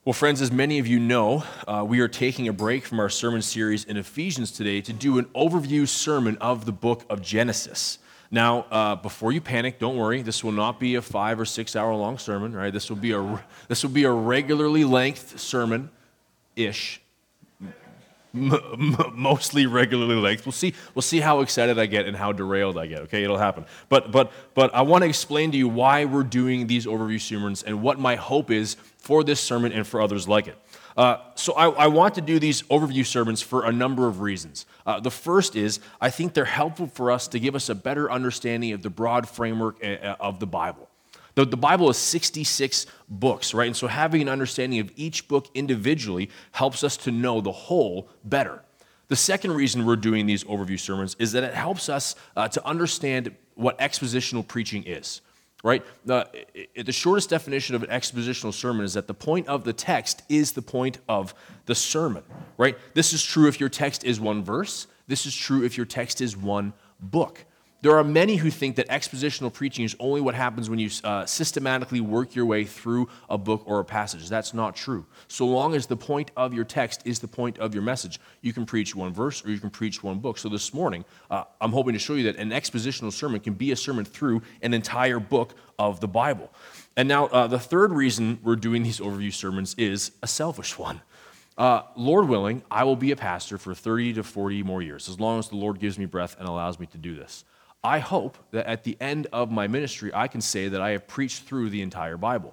Well, friends, as many of you know, we are taking a break from our sermon series in Ephesians today to do an overview sermon of the book of Genesis. Now, before you panic, don't worry. This will not be a 5 or 6 hour long sermon, right? This will be a regularly length sermon-ish, mostly regularly length. We'll see how excited I get and how derailed I get. Okay, it'll happen. But I want to explain to you why we're doing these overview sermons and what my hope is for this sermon and for others like it. So I want to do these overview sermons for a number of reasons. The first is I think they're helpful for us to give us a better understanding of the broad framework of the Bible. The Bible is 66 books, right? And so having an understanding of each book individually helps us to know the whole better. The second reason we're doing these overview sermons is that it helps us to understand what expositional preaching is, right? The shortest definition of an expositional sermon is that the point of the text is the point of the sermon, right? This is true if your text is one verse. This is true if your text is one book. There are many who think that expositional preaching is only what happens when you systematically work your way through a book or a passage. That's not true. So long as the point of your text is the point of your message, you can preach one verse or you can preach one book. So this morning, I'm hoping to show you that an expositional sermon can be a sermon through an entire book of the Bible. And now the third reason we're doing these overview sermons is a selfish one. Lord willing, I will be a pastor for 30 to 40 more years, as long as the Lord gives me breath and allows me to do this. I hope that at the end of my ministry, I can say that I have preached through the entire Bible.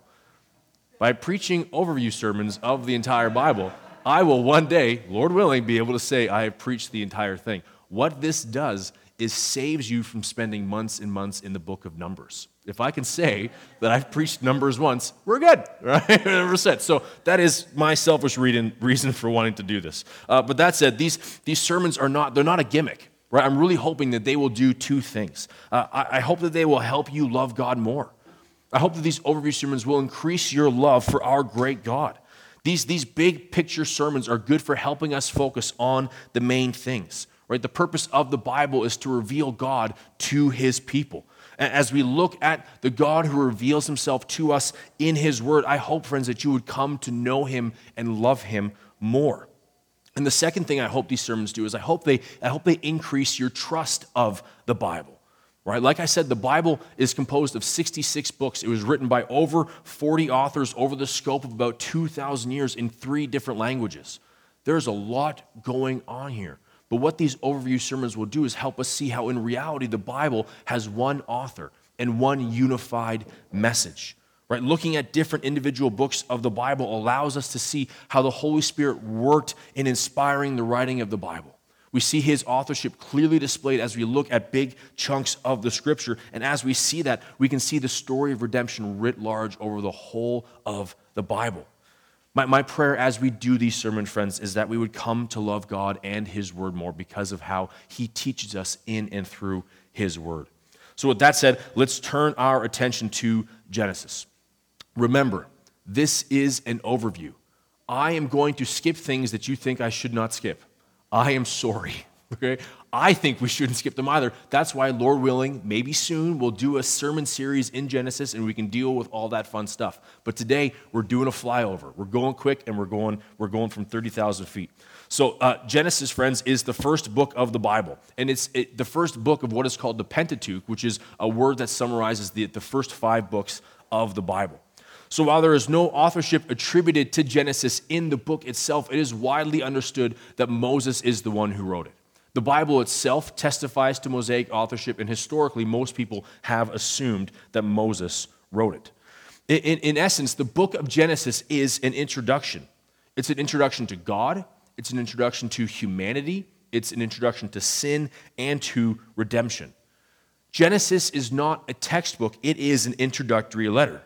By preaching overview sermons of the entire Bible, I will one day, Lord willing, be able to say I have preached the entire thing. What this does is saves you from spending months and months in the book of Numbers. If I can say that I've preached Numbers once, we're good, right? 100%. So that is my selfish reason for wanting to do this. But that said, these sermons they're not a gimmick. Right? I'm really hoping that they will do two things. I hope that they will help you love God more. I hope that these overview sermons will increase your love for our great God. These big picture sermons are good for helping us focus on the main things. Right? The purpose of the Bible is to reveal God to his people. As we look at the God who reveals himself to us in his word, I hope, friends, that you would come to know him and love him more. And the second thing I hope these sermons do is I hope they increase your trust of the Bible, right? Like I said, the Bible is composed of 66 books. It was written by over 40 authors over the scope of about 2,000 years in 3 different languages. There's a lot going on here. But what these overview sermons will do is help us see how in reality the Bible has one author and one unified message. Right? Looking at different individual books of the Bible allows us to see how the Holy Spirit worked in inspiring the writing of the Bible. We see his authorship clearly displayed as we look at big chunks of the Scripture. And as we see that, we can see the story of redemption writ large over the whole of the Bible. My prayer as we do these sermons, friends, is that we would come to love God and his word more because of how he teaches us in and through his word. So with that said, let's turn our attention to Genesis. Remember, this is an overview. I am going to skip things that you think I should not skip. I am sorry, okay? I think we shouldn't skip them either. That's why, Lord willing, maybe soon we'll do a sermon series in Genesis and we can deal with all that fun stuff. But today, we're doing a flyover. We're going quick and we're going from 30,000 feet. So Genesis, friends, is the first book of the Bible. And it's the first book of what is called the Pentateuch, which is a word that summarizes the first 5 books of the Bible. So while there is no authorship attributed to Genesis in the book itself, it is widely understood that Moses is the one who wrote it. The Bible itself testifies to Mosaic authorship, and historically, most people have assumed that Moses wrote it. In essence, the book of Genesis is an introduction. It's an introduction to God, it's an introduction to humanity, it's an introduction to sin, and to redemption. Genesis is not a textbook, it is an introductory letter.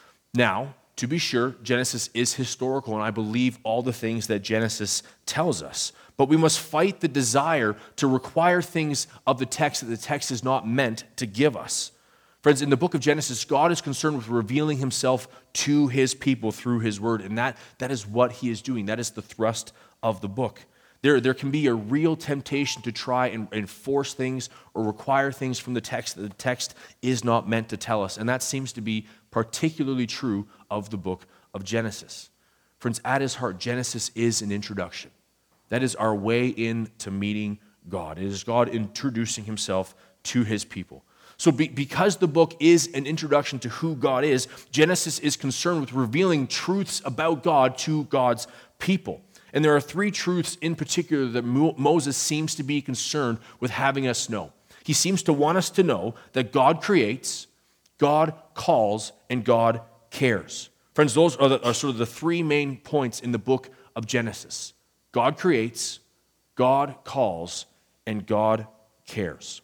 Now, to be sure, Genesis is historical, and I believe all the things that Genesis tells us. But we must fight the desire to require things of the text that the text is not meant to give us. Friends, in the book of Genesis, God is concerned with revealing himself to his people through his word, and that is what he is doing. That is the thrust of the book. There can be a real temptation to try and force things or require things from the text that the text is not meant to tell us. And that seems to be particularly true of the book of Genesis. Friends, at its heart, Genesis is an introduction. That is our way into meeting God. It is God introducing himself to his people. So because the book is an introduction to who God is, Genesis is concerned with revealing truths about God to God's people. And there are three truths in particular that Moses seems to be concerned with having us know. He seems to want us to know that God creates, God calls, and God cares. Friends, those are sort of the three main points in the book of Genesis. God creates, God calls, and God cares.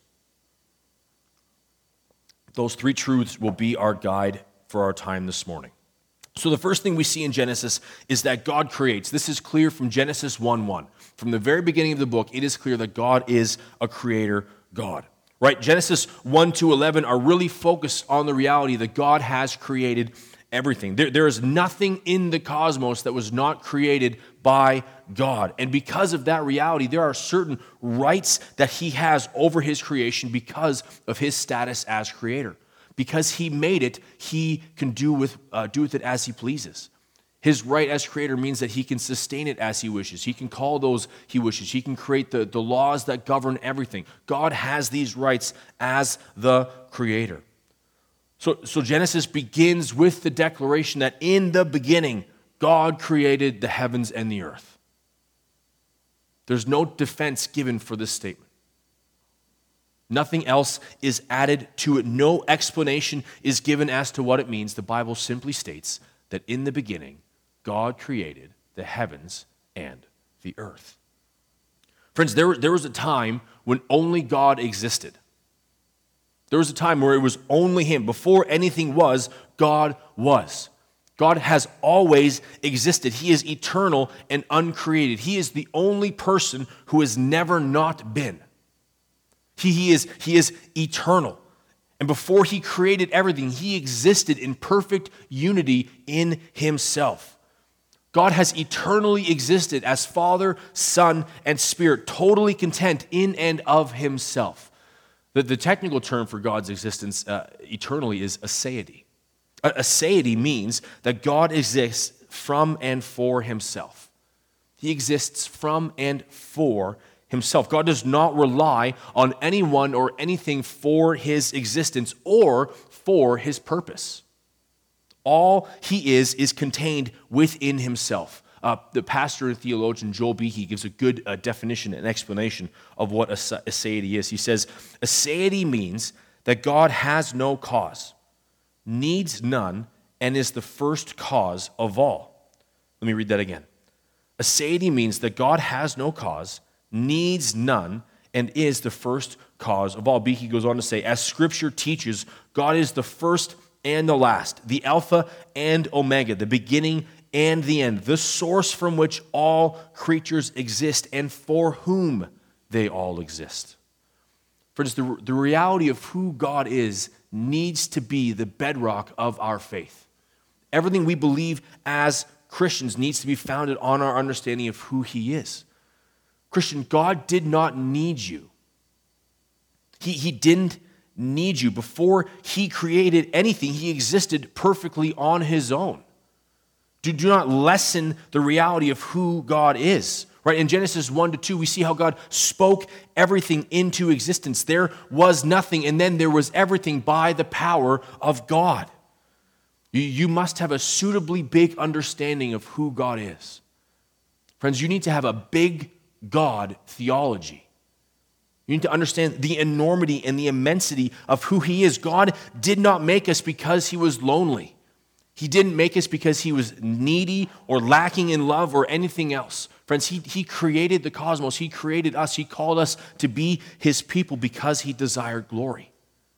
Those three truths will be our guide for our time this morning. So the first thing we see in Genesis is that God creates. This is clear from Genesis 1:1. From the very beginning of the book, it is clear that God is a creator God. Right? Genesis 1-11 are really focused on the reality that God has created everything. There is nothing in the cosmos that was not created by God. And because of that reality, there are certain rights that he has over his creation because of his status as creator. Because he made it, he can do with it as he pleases. His right as creator means that he can sustain it as he wishes. He can call those he wishes. He can create the laws that govern everything. God has these rights as the creator. So Genesis begins with the declaration that in the beginning, God created the heavens and the earth. There's no defense given for this statement. Nothing else is added to it. No explanation is given as to what it means. The Bible simply states that in the beginning, God created the heavens and the earth. Friends, there was a time when only God existed. There was a time where it was only him. Before anything was, God was. God has always existed. He is eternal and uncreated. He is the only person who has never not been. He is eternal. And before he created everything, he existed in perfect unity in himself. God has eternally existed as Father, Son, and Spirit, totally content in and of himself. The technical term for God's existence eternally is aseity. Aseity means that God exists from and for himself. He exists from and for himself. God does not rely on anyone or anything for his existence or for his purpose. All he is contained within himself. The pastor and theologian Joel Behe gives a good definition and explanation of what aseity is. He says, aseity means that God has no cause, needs none, and is the first cause of all. Let me read that again. Aseity means that God has no cause, needs none, and is the first cause of all. Behe goes on to say, as Scripture teaches, God is the first and the last, the Alpha and Omega, the beginning and the end, the source from which all creatures exist and for whom they all exist. Friends, the reality of who God is needs to be the bedrock of our faith. Everything we believe as Christians needs to be founded on our understanding of who he is. Christian, God did not need you. He didn't need you. Before he created anything, he existed perfectly on his own. Do not lessen the reality of who God is. Right? In Genesis 1-2, we see how God spoke everything into existence. There was nothing, and then there was everything by the power of God. You must have a suitably big understanding of who God is. Friends, you need to have a big God theology. You need to understand the enormity and the immensity of who he is. God did not make us because he was lonely. He didn't make us because he was needy or lacking in love or anything else. Friends, he created the cosmos. He created us. He called us to be his people because he desired glory.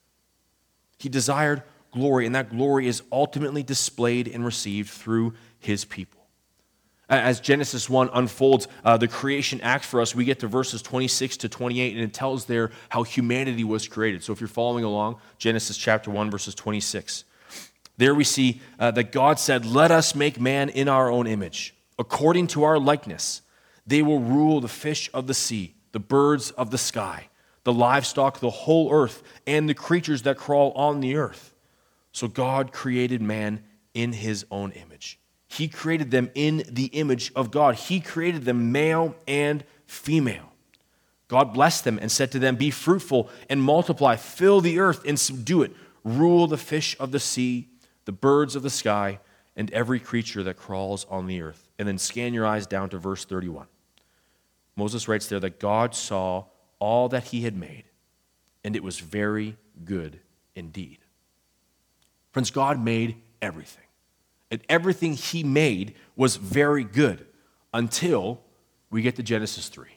He desired glory, and that glory is ultimately displayed and received through his people. As Genesis 1 unfolds the creation act for us, we get to verses 26-28, and it tells there how humanity was created. So if you're following along, Genesis chapter 1, verses 26. There we see that God said, let us make man in our own image, according to our likeness. They will rule the fish of the sea, the birds of the sky, the livestock, the whole earth, and the creatures that crawl on the earth. So God created man in his own image. He created them in the image of God. He created them male and female. God blessed them and said to them, "Be fruitful and multiply, fill the earth and subdue it. Rule the fish of the sea, the birds of the sky, and every creature that crawls on the earth." And then scan your eyes down to verse 31. Moses writes there that God saw all that he had made, and it was very good indeed. Friends, God made everything. And everything he made was very good until we get to Genesis 3.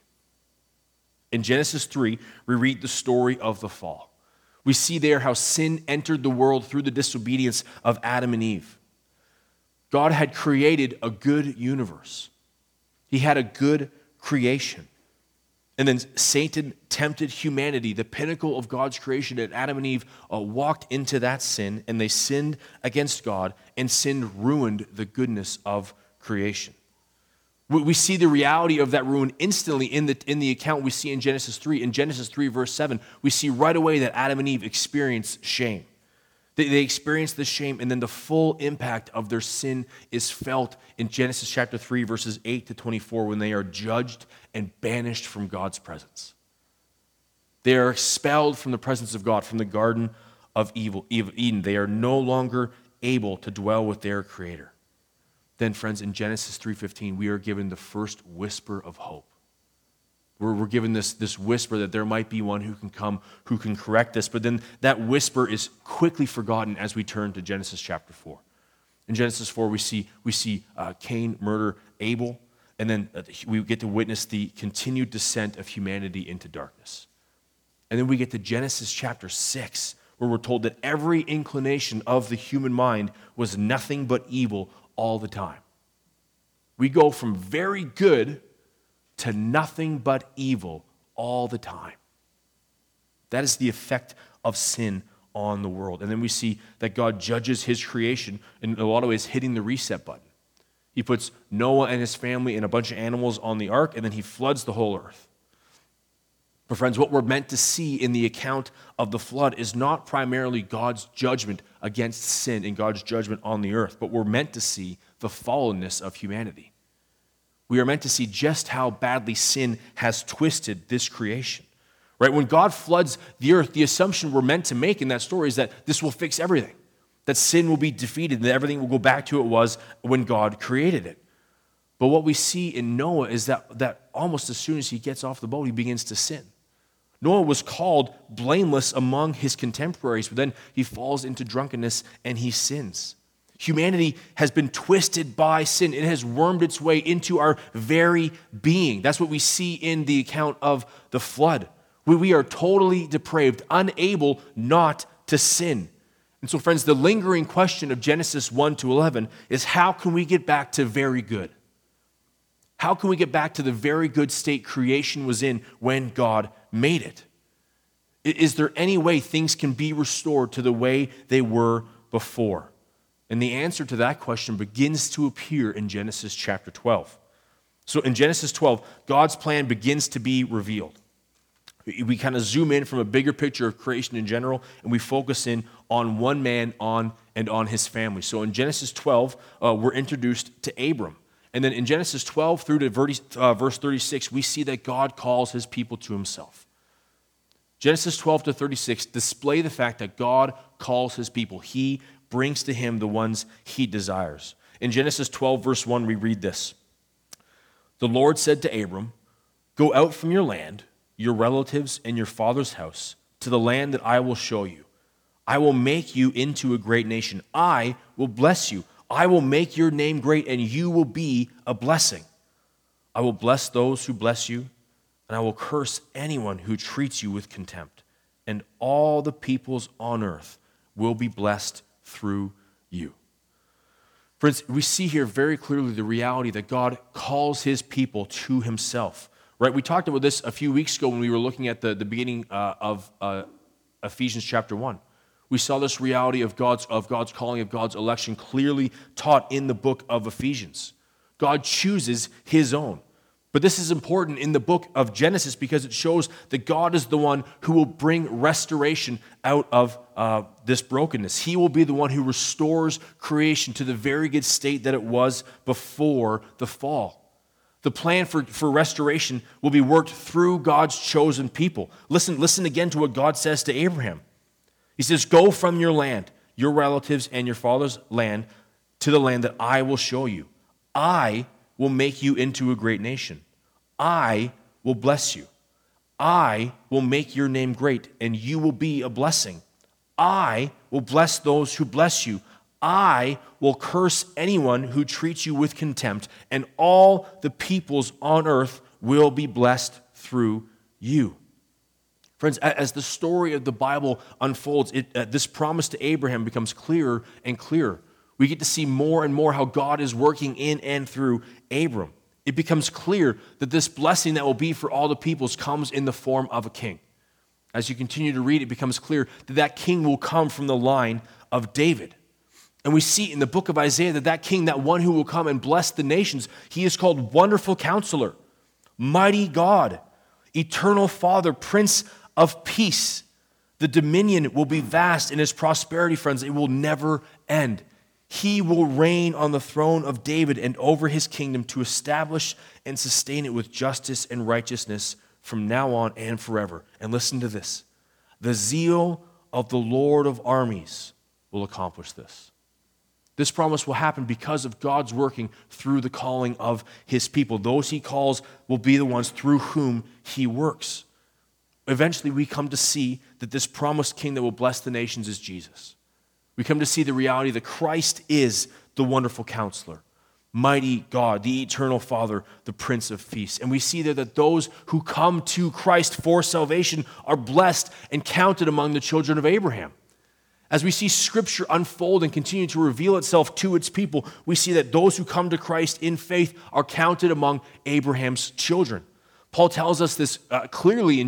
In Genesis 3, we read the story of the fall. We see there how sin entered the world through the disobedience of Adam and Eve. God had created a good universe. He had a good creation. And then Satan tempted humanity, the pinnacle of God's creation, and Adam and Eve walked into that sin, and they sinned against God, and sin ruined the goodness of creation. We see the reality of that ruin instantly in the account we see in Genesis 3. In Genesis 3, verse 7, we see right away that Adam and Eve experience shame. They experience the shame, and then the full impact of their sin is felt in Genesis chapter 3, verses 8 to 24, when they are judged and banished from God's presence. They are expelled from the presence of God, from the Garden of Eden. They are no longer able to dwell with their Creator. Then, friends, in Genesis 3:15, we are given the first whisper of hope. We're given this whisper that there might be one who can come, who can correct this. But then that whisper is quickly forgotten as we turn to Genesis chapter 4. In Genesis 4, we see Cain murder Abel, and then we get to witness the continued descent of humanity into darkness. And then we get to Genesis chapter 6, where we're told that every inclination of the human mind was nothing but evil all the time. We go from very good to nothing but evil all the time. That is the effect of sin on the world. And then we see that God judges his creation in a lot of ways, hitting the reset button. He puts Noah and his family and a bunch of animals on the ark, and then he floods the whole earth. But friends, what we're meant to see in the account of the flood is not primarily God's judgment against sin and God's judgment on the earth, but we're meant to see the fallenness of humanity. We are meant to see just how badly sin has twisted this creation. Right? When God floods the earth, the assumption we're meant to make in that story is that this will fix everything, that sin will be defeated, and that everything will go back to what it was when God created it. But what we see in Noah is that almost as soon as he gets off the boat, he begins to sin. Noah was called blameless among his contemporaries, but then he falls into drunkenness and he sins. Humanity has been twisted by sin. It has wormed its way into our very being. That's what we see in the account of the flood. We are totally depraved, unable not to sin. And so, friends, the lingering question of Genesis 1 to 11 is, how can we get back to very good? How can we get back to the very good state creation was in when God made it? Is there any way things can be restored to the way they were before? And the answer to that question begins to appear in Genesis chapter 12. So in Genesis 12, God's plan begins to be revealed. We kind of zoom in from a bigger picture of creation in general, and we focus in on one man on his family. So in Genesis 12, we're introduced to Abram. And then in Genesis 12 through to verse 36, we see that God calls his people to himself. Genesis 12 to 36 display the fact that God calls his people. He brings to him the ones he desires. In Genesis 12, verse 1, we read this. The Lord said to Abram, "Go out from your land, your relatives, and your father's house, to the land that I will show you. I will make you into a great nation. I will bless you. I will make your name great, and you will be a blessing. I will bless those who bless you, and I will curse anyone who treats you with contempt. And all the peoples on earth will be blessed through you." Friends, we see here very clearly the reality that God calls his people to himself. Right? We talked about this a few weeks ago when we were looking at the beginning of Ephesians chapter 1. We saw this reality of God's calling, of God's election clearly taught in the book of Ephesians. God chooses his own. But this is important in the book of Genesis because it shows that God is the one who will bring restoration out of this brokenness. He will be the one who restores creation to the very good state that it was before the fall. The plan for restoration will be worked through God's chosen people. Listen again to what God says to Abraham. He says, "Go from your land, your relatives and your father's land, to the land that I will show you. I will make you into a great nation. I will bless you. I will make your name great, and you will be a blessing. I will bless those who bless you. I will curse anyone who treats you with contempt, and all the peoples on earth will be blessed through you." Friends, as the story of the Bible unfolds, this promise to Abraham becomes clearer and clearer. We get to see more and more how God is working in and through Abram. It becomes clear that this blessing that will be for all the peoples comes in the form of a king. As you continue to read, it becomes clear that that king will come from the line of David. And we see in the book of Isaiah that king, that one who will come and bless the nations, he is called Wonderful Counselor, Mighty God, Eternal Father, Prince of Peace. The dominion will be vast in his prosperity, friends. It will never end. He will reign on the throne of David and over his kingdom to establish and sustain it with justice and righteousness from now on and forever. And listen to this. The zeal of the Lord of armies will accomplish this. This promise will happen because of God's working through the calling of his people. Those he calls will be the ones through whom he works. Eventually, we come to see that this promised king that will bless the nations is Jesus. We come to see the reality that Christ is the Wonderful Counselor, Mighty God, the Eternal Father, the Prince of Peace. And we see there that those who come to Christ for salvation are blessed and counted among the children of Abraham. As we see Scripture unfold and continue to reveal itself to its people, we see that those who come to Christ in faith are counted among Abraham's children. Paul tells us this clearly in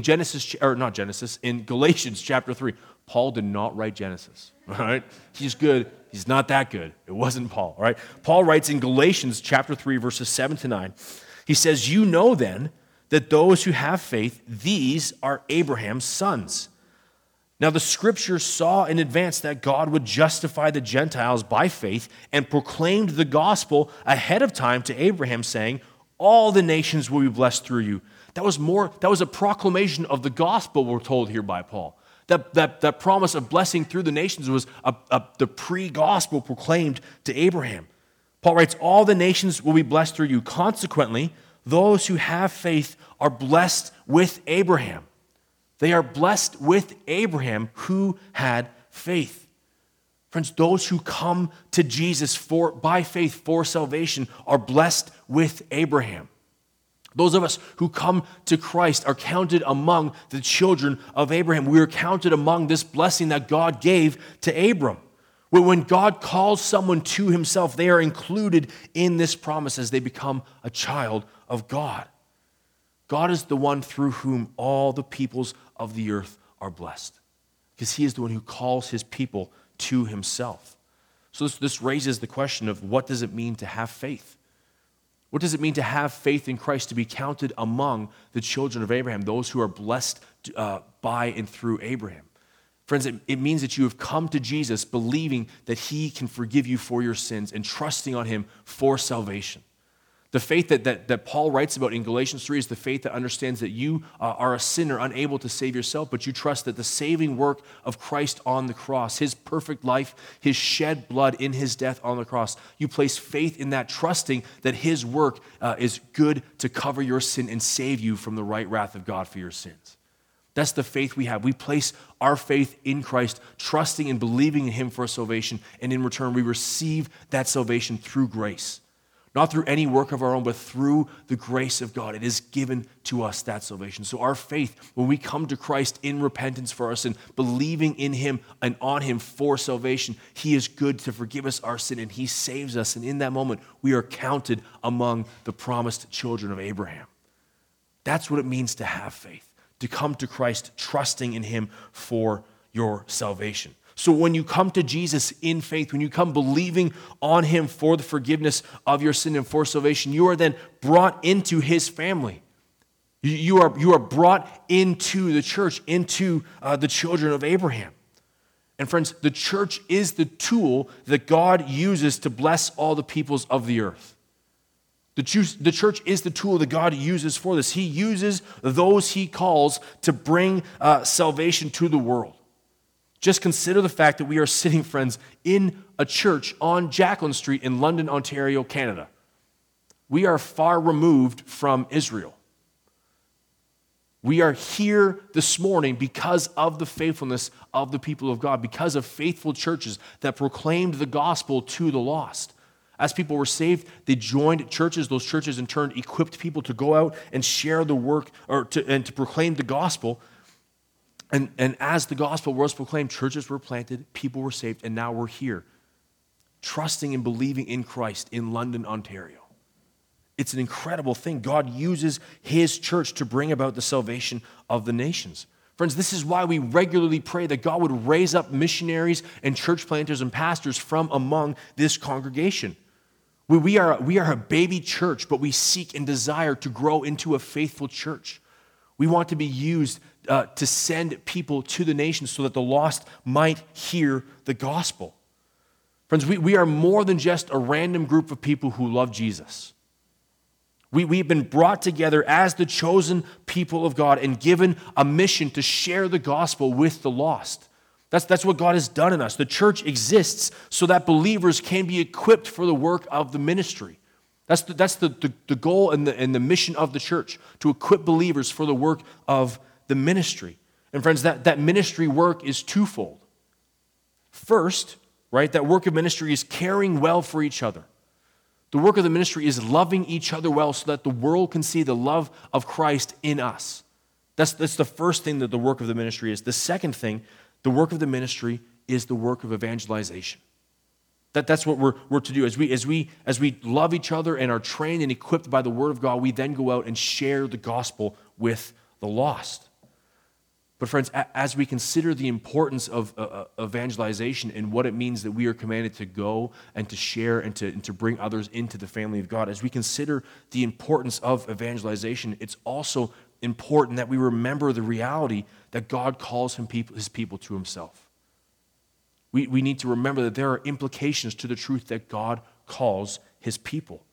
in Galatians chapter 3. Paul did not write Genesis, all right? He's good. He's not that good. It wasn't Paul, all right? Paul writes in Galatians chapter 3, verses 7 to 9. He says, "You know then that those who have faith, these are Abraham's sons. Now the Scriptures saw in advance that God would justify the Gentiles by faith and proclaimed the gospel ahead of time to Abraham, saying, 'All the nations will be blessed through you.'" That was a proclamation of the gospel, we're told here by Paul. That promise of blessing through the nations was the pre-gospel proclaimed to Abraham. Paul writes, "All the nations will be blessed through you. Consequently, those who have faith are blessed with Abraham." They are blessed with Abraham who had faith. Friends, those who come to Jesus by faith for salvation are blessed with Abraham. Those of us who come to Christ are counted among the children of Abraham. We are counted among this blessing that God gave to Abram. When God calls someone to himself, they are included in this promise as they become a child of God. God is the one through whom all the peoples of the earth are blessed, because he is the one who calls his people to himself. So this raises the question of, what does it mean to have faith? What does it mean to have faith in Christ, to be counted among the children of Abraham, those who are blessed by and through Abraham? Friends, it means that you have come to Jesus believing that he can forgive you for your sins and trusting on him for salvation. The faith that Paul writes about in Galatians 3 is the faith that understands that you are a sinner unable to save yourself, but you trust that the saving work of Christ on the cross, his perfect life, his shed blood in his death on the cross, you place faith in that, trusting that his work is good to cover your sin and save you from the right wrath of God for your sins. That's the faith we have. We place our faith in Christ, trusting and believing in him for salvation, and in return we receive that salvation through grace. Not through any work of our own, but through the grace of God. It is given to us, that salvation. So our faith, when we come to Christ in repentance for our sin, believing in him and on him for salvation, he is good to forgive us our sin, and he saves us. And in that moment, we are counted among the promised children of Abraham. That's what it means to have faith, to come to Christ trusting in him for your salvation. So when you come to Jesus in faith, when you come believing on him for the forgiveness of your sin and for salvation, you are then brought into his family. You are brought into the church, into the children of Abraham. And friends, the church is the tool that God uses to bless all the peoples of the earth. The church is the tool that God uses for this. He uses those he calls to bring salvation to the world. Just consider the fact that we are sitting, friends, in a church on Jacqueline Street in London, Ontario, Canada. We are far removed from Israel. We are here this morning because of the faithfulness of the people of God, because of faithful churches that proclaimed the gospel to the lost. As people were saved, they joined churches. Those churches, in turn, equipped people to go out and share the work and to proclaim the gospel. And as the gospel was proclaimed, churches were planted, people were saved, and now we're here, trusting and believing in Christ in London, Ontario. It's an incredible thing. God uses his church to bring about the salvation of the nations. Friends, this is why we regularly pray that God would raise up missionaries and church planters and pastors from among this congregation. We are a baby church, but we seek and desire to grow into a faithful church. We want to be used to send people to the nations so that the lost might hear the gospel. Friends, we are more than just a random group of people who love Jesus. We've been brought together as the chosen people of God and given a mission to share the gospel with the lost. That's what God has done in us. The church exists so that believers can be equipped for the work of the ministry. That's the goal and the mission of the church, to equip believers for the work of the ministry. And friends, that ministry work is twofold. First, right, that work of ministry is caring well for each other. The work of the ministry is loving each other well so that the world can see the love of Christ in us. That's the first thing that the work of the ministry is. The second thing, the work of the ministry is the work of evangelization. That's what we're to do. As we love each other and are trained and equipped by the Word of God, we then go out and share the gospel with the lost. But friends, as we consider the importance of evangelization and what it means that we are commanded to go and to share and to bring others into the family of God, as we consider the importance of evangelization, it's also important that we remember the reality that God calls his people to himself. We need to remember that there are implications to the truth that God calls his people.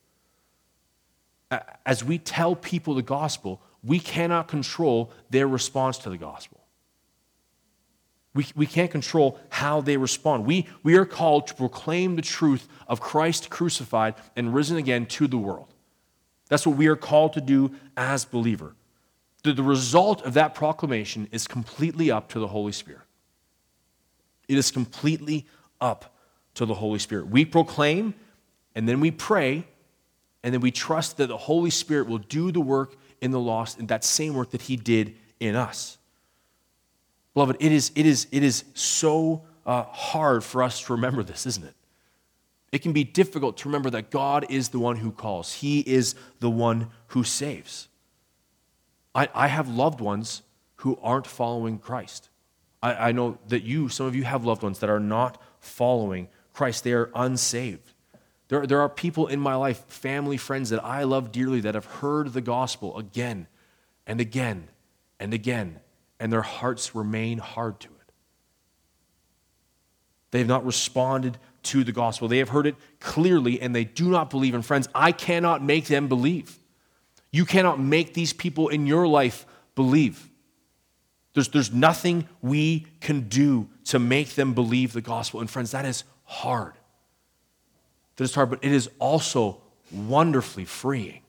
As we tell people the gospel, we cannot control their response to the gospel. We can't control how they respond. We are called to proclaim the truth of Christ crucified and risen again to the world. That's what we are called to do as believers. The result of that proclamation is completely up to the Holy Spirit. It is completely up to the Holy Spirit. We proclaim, and then we pray, and then we trust that the Holy Spirit will do the work in the lost, and that same work that he did in us. Beloved, it is so hard for us to remember this, isn't it? It can be difficult to remember that God is the one who calls. He is the one who saves. I have loved ones who aren't following Christ. I know that some of you have loved ones that are not following Christ. They are unsaved. There are people in my life, family, friends that I love dearly that have heard the gospel again and again and again, and their hearts remain hard to it. They have not responded to the gospel. They have heard it clearly, and they do not believe. And friends, I cannot make them believe. You cannot make these people in your life believe. There's nothing we can do to make them believe the gospel. And friends, that is hard. That is hard, but it is also wonderfully freeing.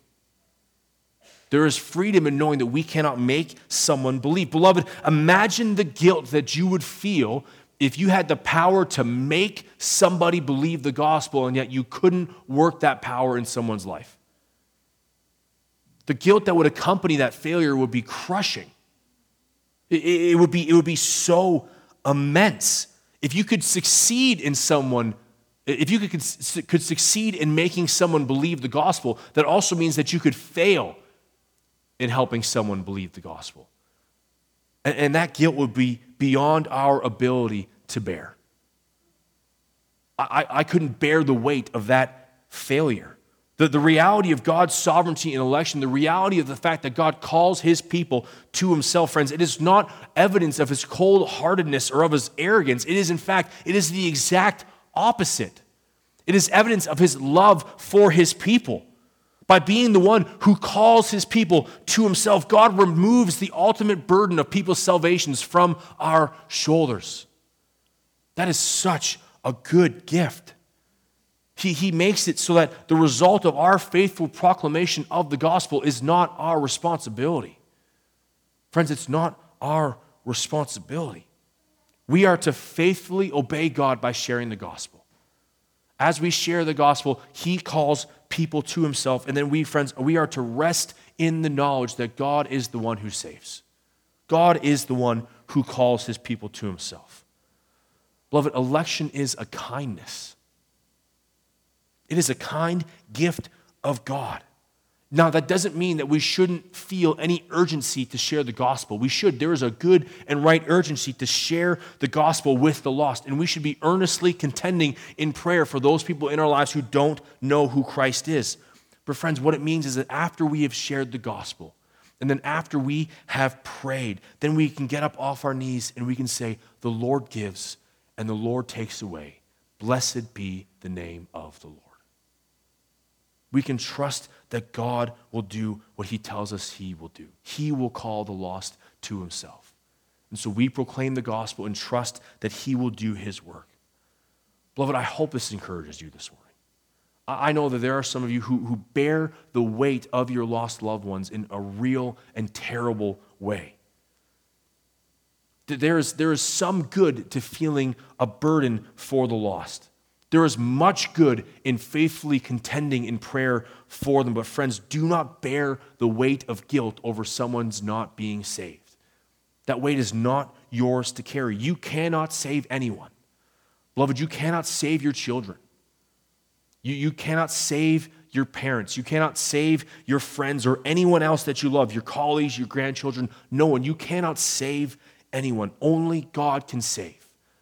There is freedom in knowing that we cannot make someone believe. Beloved, imagine the guilt that you would feel if you had the power to make somebody believe the gospel and yet you couldn't work that power in someone's life. The guilt that would accompany that failure would be crushing. It would be so immense. If you could succeed in someone, if you could succeed in making someone believe the gospel, that also means that you could fail in helping someone believe the gospel. And that guilt would be beyond our ability to bear. I couldn't bear the weight of that failure. The reality of God's sovereignty and election, the reality of the fact that God calls his people to himself, friends, it is not evidence of his cold-heartedness or of his arrogance. It is, in fact, it is the exact opposite. It is evidence of his love for his people. By being the one who calls his people to himself, God removes the ultimate burden of people's salvations from our shoulders. That is such a good gift. He makes it so that the result of our faithful proclamation of the gospel is not our responsibility. Friends, it's not our responsibility. We are to faithfully obey God by sharing the gospel. As we share the gospel, he calls people to himself, and then we, friends, we are to rest in the knowledge that God is the one who saves. God is the one who calls his people to himself. Beloved, election is a kindness. It is a kind gift of God. Now, that doesn't mean that we shouldn't feel any urgency to share the gospel. We should. There is a good and right urgency to share the gospel with the lost, and we should be earnestly contending in prayer for those people in our lives who don't know who Christ is. But friends, what it means is that after we have shared the gospel, and then after we have prayed, then we can get up off our knees and we can say, the Lord gives and the Lord takes away. Blessed be the name of the Lord. We can trust that God will do what he tells us he will do. He will call the lost to himself. And so we proclaim the gospel and trust that he will do his work. Beloved, I hope this encourages you this morning. I know that there are some of you who bear the weight of your lost loved ones in a real and terrible way. There is some good to feeling a burden for the lost. There is much good in faithfully contending in prayer for them. But friends, do not bear the weight of guilt over someone's not being saved. That weight is not yours to carry. You cannot save anyone. Beloved, you cannot save your children. You cannot save your parents. You cannot save your friends or anyone else that you love, your colleagues, your grandchildren. No one. You cannot save anyone. Only God can save.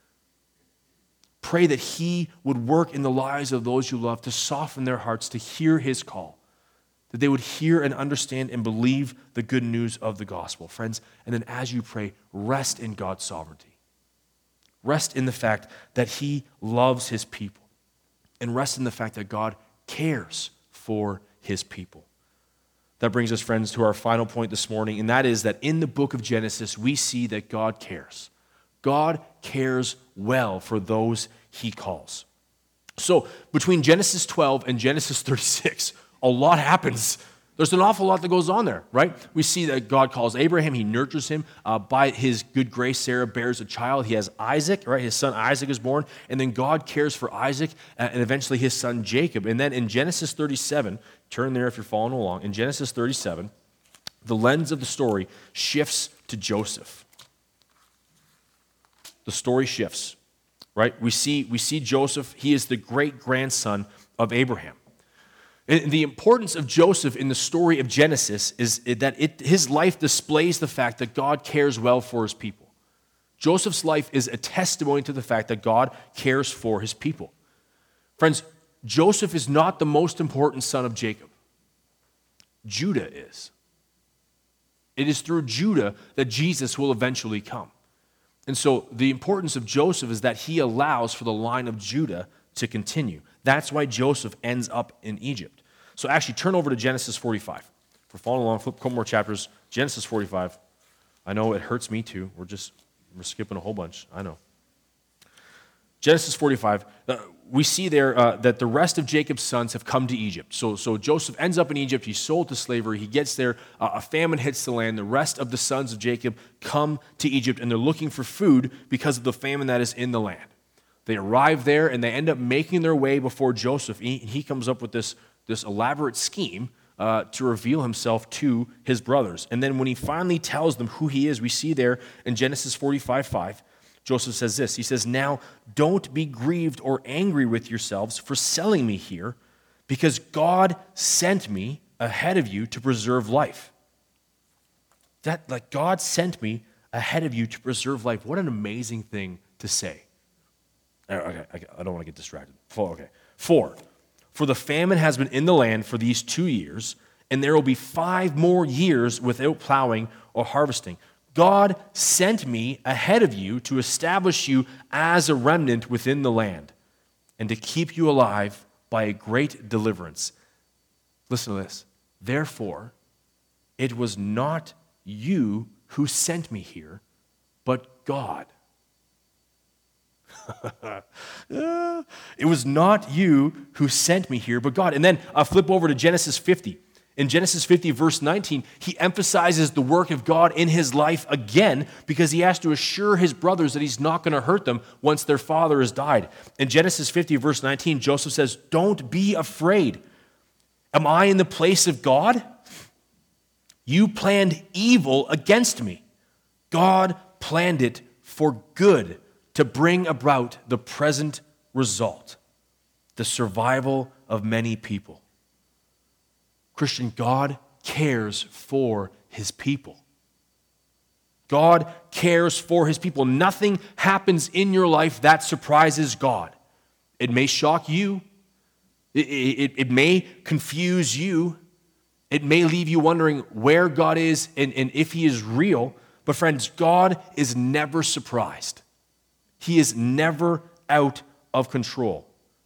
Pray that he would work in the lives of those you love to soften their hearts to hear his call, that they would hear and understand and believe the good news of the gospel, friends. And then as you pray, rest in God's sovereignty. Rest in the fact that he loves his people, and rest in the fact that God cares for his people. That brings us, friends, to our final point this morning, and that is that in the book of Genesis, we see that God cares. God cares well for those he calls. So between Genesis 12 and Genesis 36, a lot happens. There's an awful lot that goes on there, right? We see that God calls Abraham, he nurtures him. By his good grace, Sarah bears a child. He has Isaac, right? His son Isaac is born, and then God cares for Isaac and eventually his son Jacob. And then in Genesis 37, turn there if you're following along, in Genesis 37, the lens of the story shifts to Joseph. The story shifts, right? We see Joseph. He is the great-grandson of Abraham. And the importance of Joseph in the story of Genesis is that his life displays the fact that God cares well for his people. Joseph's life is a testimony to the fact that God cares for his people. Friends, Joseph is not the most important son of Jacob. Judah is. It is through Judah that Jesus will eventually come. And so the importance of Joseph is that he allows for the line of Judah to continue. That's why Joseph ends up in Egypt. So actually turn over to Genesis 45. If we're following along, flip a couple more chapters. Genesis 45. I know it hurts me too. We're skipping a whole bunch. I know. Genesis 45, we see there that the rest of Jacob's sons have come to Egypt. So Joseph ends up in Egypt. He's sold to slavery. He gets there. A famine hits the land. The rest of the sons of Jacob come to Egypt, and they're looking for food because of the famine that is in the land. They arrive there, and they end up making their way before Joseph. He comes up with this elaborate scheme to reveal himself to his brothers. And then when he finally tells them who he is, we see there in Genesis 45:5, Joseph says this. He says, "Now don't be grieved or angry with yourselves for selling me here, because God sent me ahead of you to preserve life." God sent me ahead of you to preserve life. What an amazing thing to say. Okay, I don't want to get distracted. 4, okay. 4, for the famine has been in the land for these 2 years, and there will be 5 more years without plowing or harvesting. God sent me ahead of you to establish you as a remnant within the land and to keep you alive by a great deliverance. Listen to this. Therefore, it was not you who sent me here, but God. It was not you who sent me here, but God. And then I'll flip over to Genesis 50. In Genesis 50, verse 19, he emphasizes the work of God in his life again because he has to assure his brothers that he's not going to hurt them once their father has died. In Genesis 50, verse 19, Joseph says, "Don't be afraid. Am I in the place of God? You planned evil against me. God planned it for good to bring about the present result, the survival of many people." Christian, God cares for his people. God cares for his people. Nothing happens in your life that surprises God. It may shock you. It may confuse you. It may leave you wondering where God is and if he is real. But friends, God is never surprised. He is never out of control.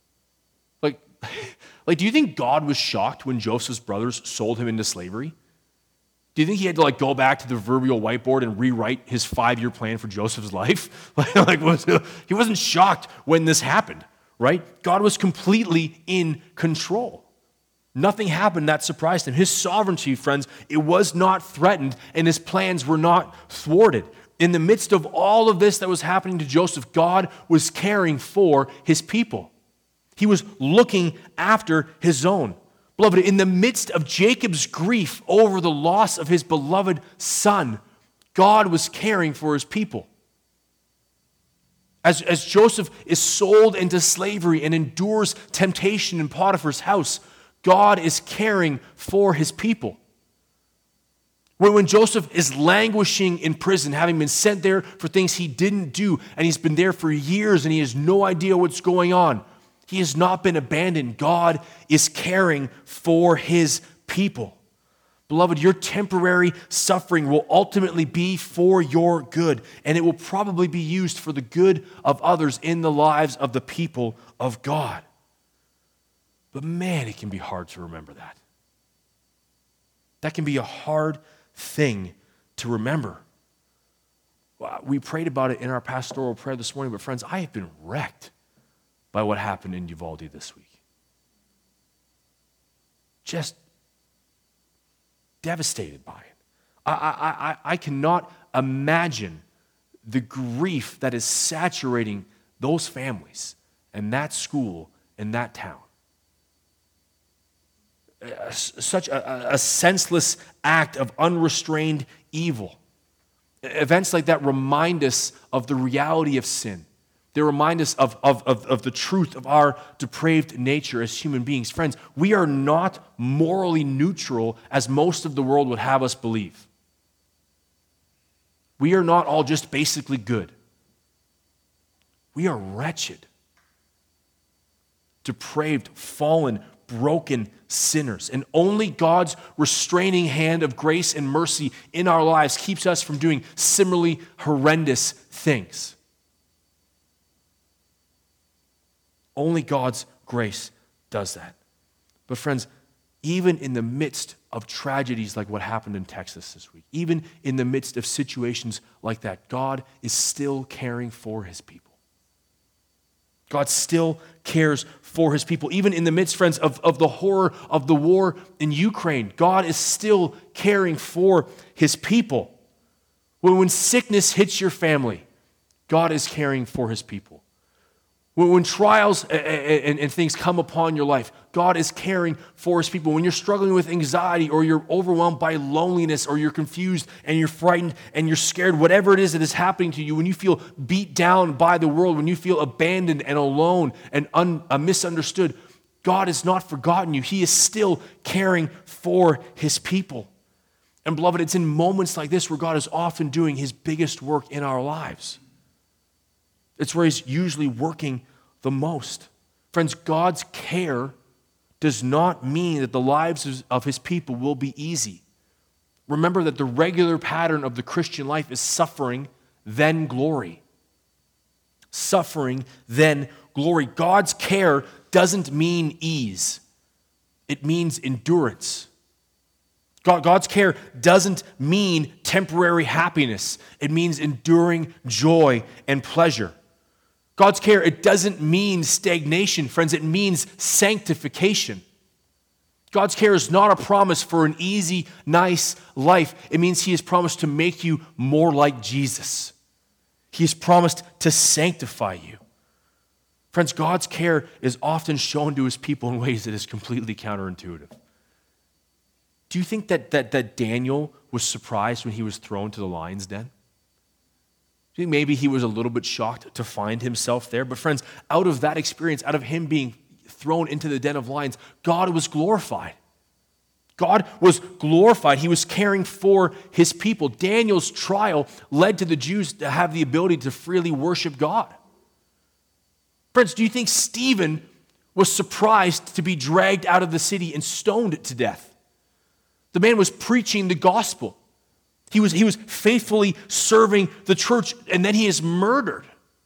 Like, do you think God was shocked when Joseph's brothers sold him into slavery? Do you think he had to go back to the proverbial whiteboard and rewrite his 5-year plan for Joseph's life? He wasn't shocked when this happened, right? God was completely in control. Nothing happened that surprised him. His sovereignty, friends, it was not threatened, and his plans were not thwarted. In the midst of all of this that was happening to Joseph, God was caring for his people. He was looking after his own. Beloved, in the midst of Jacob's grief over the loss of his beloved son, God was caring for his people. As Joseph is sold into slavery and endures temptation in Potiphar's house, God is caring for his people. When Joseph is languishing in prison, having been sent there for things he didn't do, and he's been there for years and he has no idea what's going on, he has not been abandoned. God is caring for his people. Beloved, your temporary suffering will ultimately be for your good, and it will probably be used for the good of others in the lives of the people of God. But man, it can be hard to remember that. That can be a hard thing to remember. We prayed about it in our pastoral prayer this morning, but friends, I have been wrecked by what happened in Uvalde this week. Just devastated by it. I cannot imagine the grief that is saturating those families and that school and that town. Such a senseless act of unrestrained evil. Events like that remind us of the reality of sin. They remind us of the truth of our depraved nature as human beings. Friends, we are not morally neutral as most of the world would have us believe. We are not all just basically good. We are wretched, depraved, fallen, broken sinners. And only God's restraining hand of grace and mercy in our lives keeps us from doing similarly horrendous things. Only God's grace does that. But friends, even in the midst of tragedies like what happened in Texas this week, even in the midst of situations like that, God is still caring for his people. God still cares for his people. Even in the midst, friends, of the horror of the war in Ukraine, God is still caring for his people. When sickness hits your family, God is caring for his people. When trials and things come upon your life, God is caring for his people. When you're struggling with anxiety or you're overwhelmed by loneliness or you're confused and you're frightened and you're scared, whatever it is that is happening to you, when you feel beat down by the world, when you feel abandoned and alone and misunderstood, God has not forgotten you. He is still caring for his people. And beloved, it's in moments like this where God is often doing his biggest work in our lives. It's where he's usually working the most. Friends, God's care does not mean that the lives of his people will be easy. Remember that the regular pattern of the Christian life is suffering, then glory. Suffering, then glory. God's care doesn't mean ease. It means endurance. God's care doesn't mean temporary happiness. It means enduring joy and pleasure. God's care, it doesn't mean stagnation, friends. It means sanctification. God's care is not a promise for an easy, nice life. It means he has promised to make you more like Jesus. He has promised to sanctify you. Friends, God's care is often shown to his people in ways that is completely counterintuitive. Do you think that Daniel was surprised when he was thrown to the lion's den? Do you think maybe he was a little bit shocked to find himself there? But friends, out of that experience, out of him being thrown into the den of lions, God was glorified. God was glorified. He was caring for his people. Daniel's trial led to the Jews to have the ability to freely worship God. Friends, do you think Stephen was surprised to be dragged out of the city and stoned to death? The man was preaching the gospel. He was faithfully serving the church, and then he is murdered.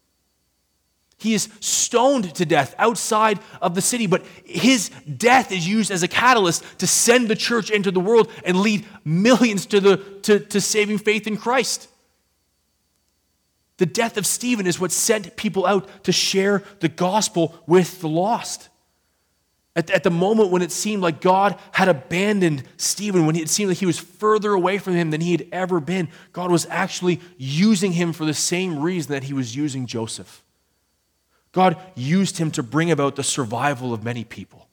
He is stoned to death outside of the city, but his death is used as a catalyst to send the church into the world and lead millions to saving faith in Christ. The death of Stephen is what sent people out to share the gospel with the lost. At the moment when it seemed like God had abandoned Stephen, when it seemed like he was further away from him than he had ever been, God was actually using him for the same reason that he was using Joseph. God used him to bring about the survival of many people.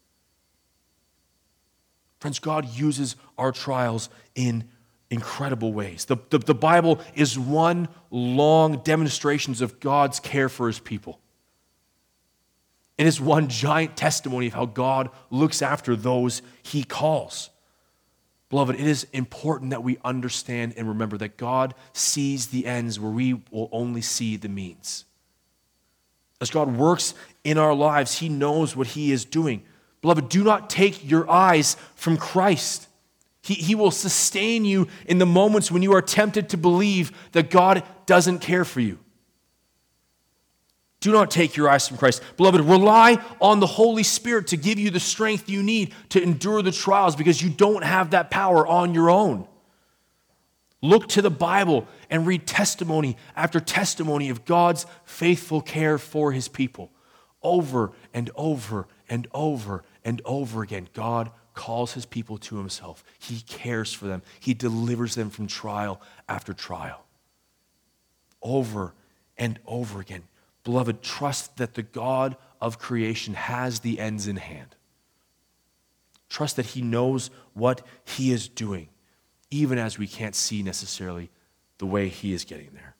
Friends, God uses our trials in incredible ways. The Bible is one long demonstration of God's care for his people. It is one giant testimony of how God looks after those he calls. Beloved, it is important that we understand and remember that God sees the ends where we will only see the means. As God works in our lives, he knows what he is doing. Beloved, do not take your eyes from Christ. He will sustain you in the moments when you are tempted to believe that God doesn't care for you. Do not take your eyes from Christ. Beloved, rely on the Holy Spirit to give you the strength you need to endure the trials because you don't have that power on your own. Look to the Bible and read testimony after testimony of God's faithful care for his people. Over and over and over and over again, God calls his people to himself. He cares for them. He delivers them from trial after trial. Over and over again. Beloved, trust that the God of creation has the ends in hand. Trust that he knows what he is doing, even as we can't see necessarily the way he is getting there.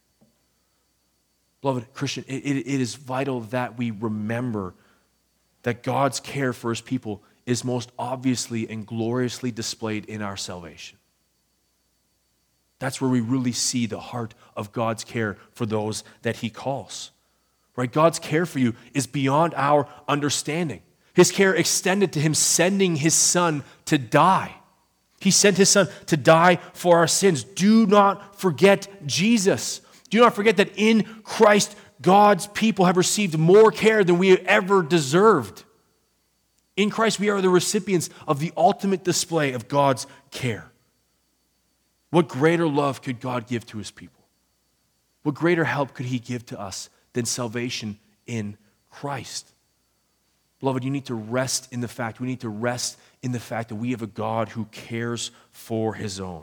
Beloved Christian, it is vital that we remember that God's care for his people is most obviously and gloriously displayed in our salvation. That's where we really see the heart of God's care for those that he calls. Right? God's care for you is beyond our understanding. His care extended to him sending his son to die. He sent his son to die for our sins. Do not forget Jesus. Do not forget that in Christ, God's people have received more care than we ever deserved. In Christ, we are the recipients of the ultimate display of God's care. What greater love could God give to his people? What greater help could he give to us than salvation in Christ? Beloved, you need to rest in the fact, we need to rest in the fact that we have a God who cares for his own.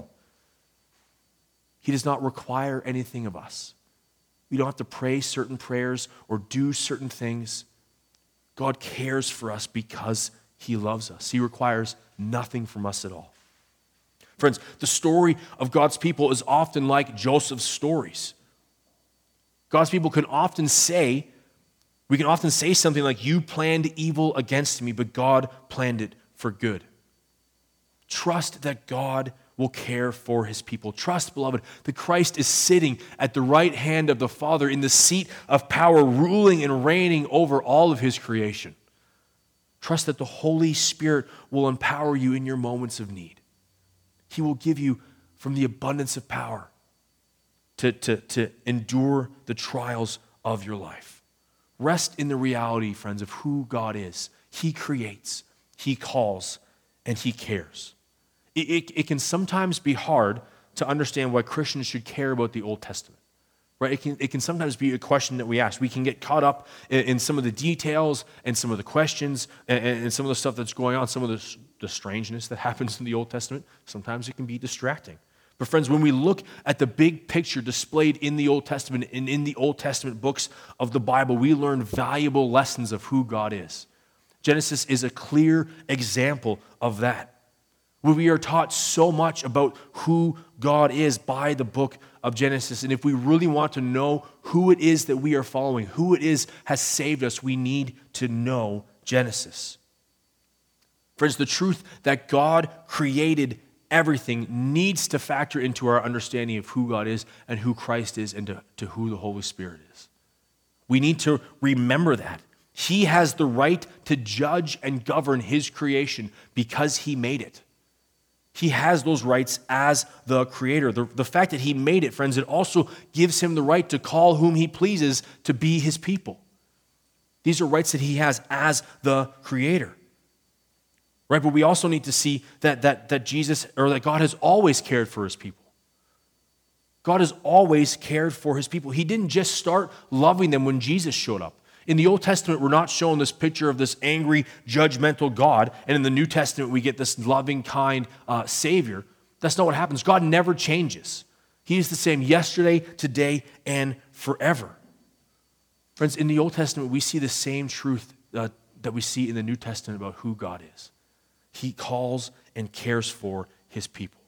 He does not require anything of us. We don't have to pray certain prayers or do certain things. God cares for us because he loves us. He requires nothing from us at all. Friends, the story of God's people is often like Joseph's stories. God's people we can often say something like, you planned evil against me, but God planned it for good. Trust that God will care for his people. Trust, beloved, that Christ is sitting at the right hand of the Father in the seat of power, ruling and reigning over all of his creation. Trust that the Holy Spirit will empower you in your moments of need. He will give you from the abundance of power to endure the trials of your life. Rest in the reality, friends, of who God is. He creates, he calls, and he cares. It can sometimes be hard to understand why Christians should care about the Old Testament. Right? It can sometimes be a question that we ask. We can get caught up in some of the details and some of the questions and some of the stuff that's going on, some of the strangeness that happens in the Old Testament. Sometimes it can be distracting. But friends, when we look at the big picture displayed in the Old Testament and in the Old Testament books of the Bible, we learn valuable lessons of who God is. Genesis is a clear example of that. We are taught so much about who God is by the book of Genesis. And if we really want to know who it is that we are following, who it is has saved us, we need to know Genesis. Friends, the truth that God created everything needs to factor into our understanding of who God is and who Christ is and to who the Holy Spirit is. We need to remember that. He has the right to judge and govern his creation because he made it. He has those rights as the creator. The fact that he made it, friends, it also gives him the right to call whom he pleases to be his people. These are rights that he has as the creator. Right? But we also need to see that Jesus, or that God has always cared for his people. God has always cared for his people. He didn't just start loving them when Jesus showed up. In the Old Testament, we're not shown this picture of this angry, judgmental God. And in the New Testament, we get this loving, kind Savior. That's not what happens. God never changes. He is the same yesterday, today, and forever. Friends, in the Old Testament, we see the same truth that we see in the New Testament about who God is. He calls and cares for his people.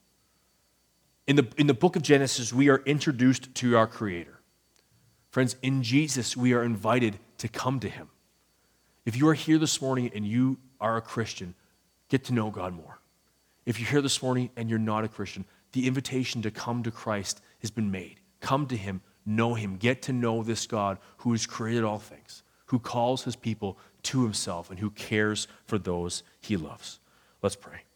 In the book of Genesis, we are introduced to our Creator. Friends, in Jesus, we are invited to come to him. If you are here this morning and you are a Christian, get to know God more. If you're here this morning and you're not a Christian, the invitation to come to Christ has been made. Come to him, know him, get to know this God who has created all things, who calls his people to himself and who cares for those he loves. Let's pray.